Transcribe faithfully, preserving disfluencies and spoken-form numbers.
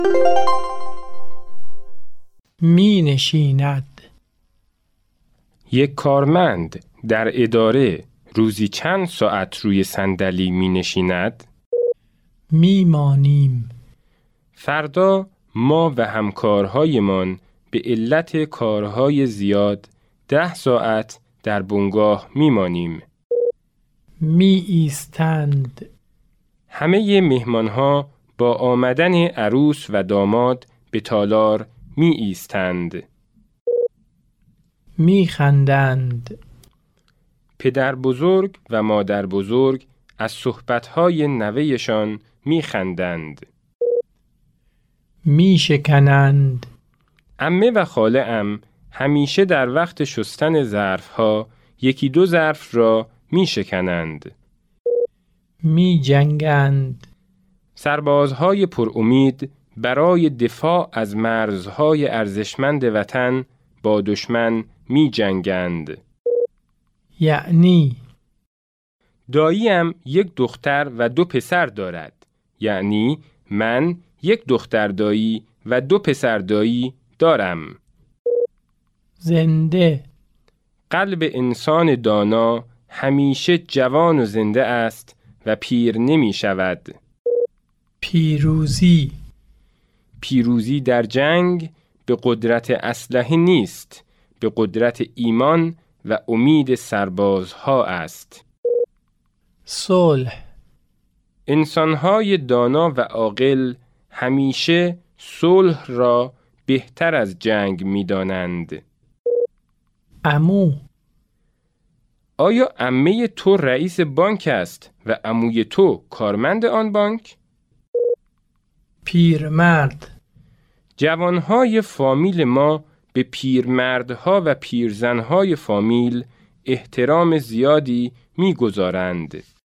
می نشیند. یک کارمند در اداره روزی چند ساعت روی صندلی می نشیند؟ می مانیم. فردا ما و همکارهایمان به علت کارهای زیاد ده ساعت در بنگاه می مانیم. می ایستند. همه مهمانها با آمدن عروس و داماد به تالار می ایستند. می خندند. پدر بزرگ و مادر بزرگ از صحبتهای نوه‌شان می خندند. می شکنند. عمه و خاله ام همیشه در وقت شستن ظرفها یکی دو ظرف را می شکنند. می جنگند. سربازهای پر امید برای دفاع از مرزهای ارزشمند وطن با دشمن می جنگند. یعنی داییم یک دختر و دو پسر دارد. یعنی من یک دختر دایی و دو پسر دایی دارم. زنده. قلب انسان دانا همیشه جوان و زنده است و پیر نمی شود. پیروزی. پیروزی در جنگ به قدرت اسلحه نیست، به قدرت ایمان و امید سربازها است. صلح. انسانهای دانا و عاقل همیشه صلح را بهتر از جنگ می دانند. عمو. آیا عمه تو رئیس بانک است و عموی تو کارمند آن بانک؟ پیرمرد. جوانهای فامیل ما به پیرمردها و پیرزنهای فامیل احترام زیادی می‌گذارند.